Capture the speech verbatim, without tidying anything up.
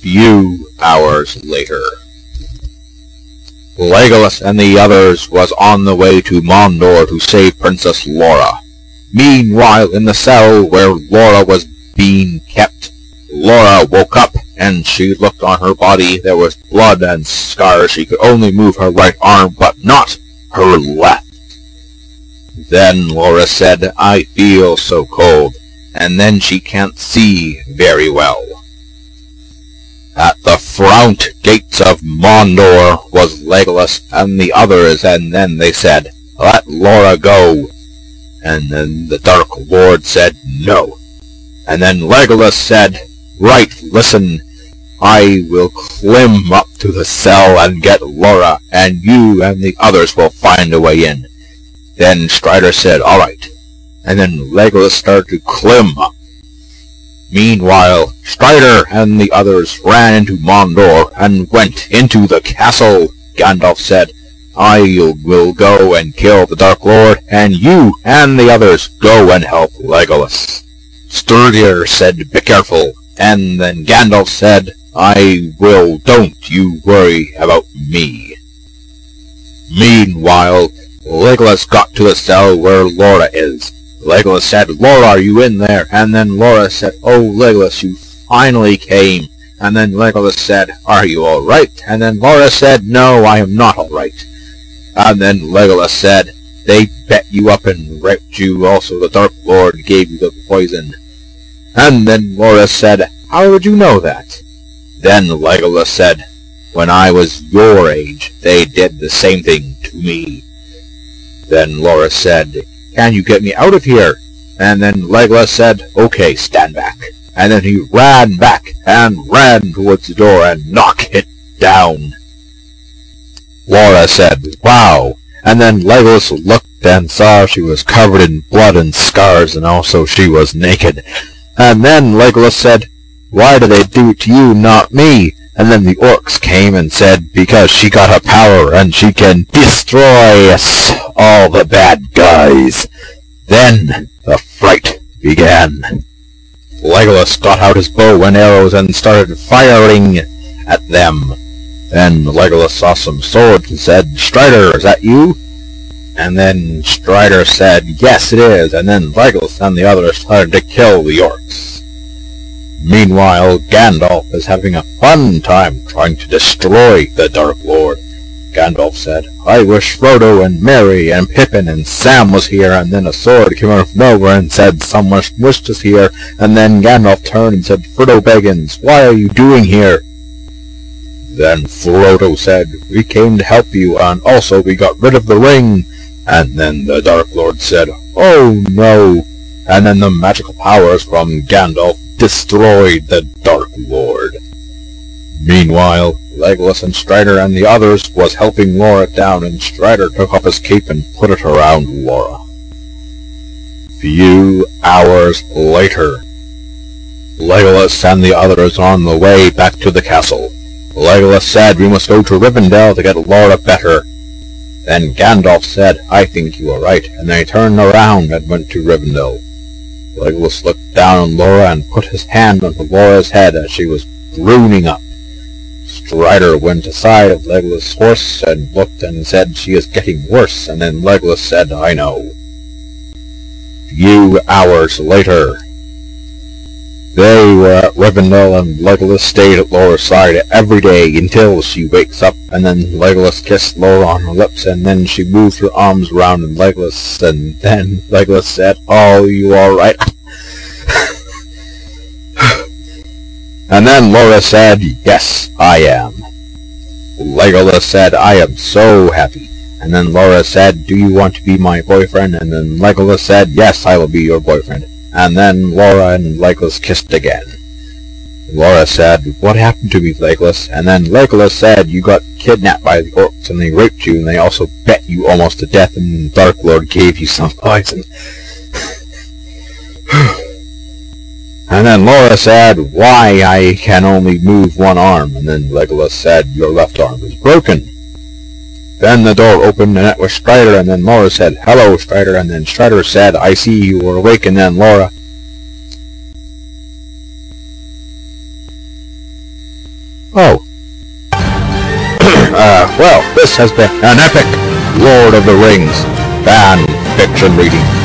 Few hours later, Legolas and the others was on the way to Mondor to save Princess Laura. Meanwhile, in the cell where Laura was being kept, Laura woke up, and she looked on her body. There was blood and scars. She could only move her right arm, but not her left. Then Laura said, "I feel so cold," and then she can't see very well. At the front gates of Mondor was Legolas and the others, and then they said, "Let Laura go." And then the Dark Lord said, "No." And then Legolas said, "Right, listen, I will climb up to the cell and get Laura, and you and the others will find a way in." Then Strider said, "All right." And then Legolas started to climb up. Meanwhile, Strider and the others ran into Mondor and went into the castle. Gandalf said, "I will go and kill the Dark Lord, and you and the others go and help Legolas." Strider said, "Be careful." And then Gandalf said, "I will, don't you worry about me." Meanwhile, Legolas got to the cell where Laura is. Legolas said, "Laura, are you in there?" And then Laura said, "Oh, Legolas, you finally came." And then Legolas said, "Are you all right?" And then Laura said, "No, I am not all right." And then Legolas said, "They bet you up and raped you. Also, the Dark Lord gave you the poison." And then Laura said, "How would you know that?" Then Legolas said, "When I was your age, they did the same thing to me." Then Laura said, "Can you get me out of here?" And then Legolas said, "Okay, stand back." And then he ran back and ran towards the door and knocked it down. Laura said, "Wow." And then Legolas looked and saw she was covered in blood and scars, and also she was naked. And then Legolas said, "Why do they do it to you, not me?" And then the orcs came and said, "Because she got a power and she can destroy us, all the bad guys." Then the fight began. Legolas got out his bow and arrows and started firing at them. Then Legolas saw some swords and said, "Strider, is that you?" And then Strider said, "Yes, it is." And then Legolas and the others started to kill the orcs. Meanwhile, Gandalf is having a fun time trying to destroy the Dark Lord. Gandalf said, "I wish Frodo and Merry and Pippin and Sam was here." And then a sword came out of nowhere and said, "Someone wished us here." And then Gandalf turned and said, "Frodo Baggins, why are you doing here?" Then Frodo said, "We came to help you, and also we got rid of the ring." And then the Dark Lord said, "Oh no." And then the magical powers from Gandalf destroyed the Dark Lord. Meanwhile, Legolas and Strider and the others was helping Laura down, and Strider took off his cape and put it around Laura. Few hours later, Legolas and the others on the way back to the castle. Legolas said, "We must go to Rivendell to get Laura better." Then Gandalf said, "I think you are right," and they turned around and went to Rivendell. Legolas looked down on Laura and put his hand on Laura's head as she was crooning up. Strider went aside of Legolas' horse and looked and said, "She is getting worse," and then Legolas said, "I know." Few hours later, they were at Rivendell, and Legolas stayed at Laura's side every day until she wakes up, and then Legolas kissed Laura on her lips, and then she moved her arms around and Legolas, and then Legolas said, "Oh, you all right?" And then Laura said, "Yes, I am." Legolas said, "I am so happy." And then Laura said, "Do you want to be my boyfriend?" And then Legolas said, "Yes, I will be your boyfriend." And then Laura and Legolas kissed again. Laura said, "What happened to me, Legolas?" And then Legolas said, "You got kidnapped by the orcs, and they raped you, and they also bet you almost to death, and the Dark Lord gave you some poison." And then Laura said, "Why, I can only move one arm." And then Legolas said, "Your left arm is broken." Then the door opened, and it was Strider, and then Laura said, "Hello, Strider." And then Strider said, "I see you were awake." And then Laura Oh. uh, well, this has been an epic Lord of the Rings fan fiction reading.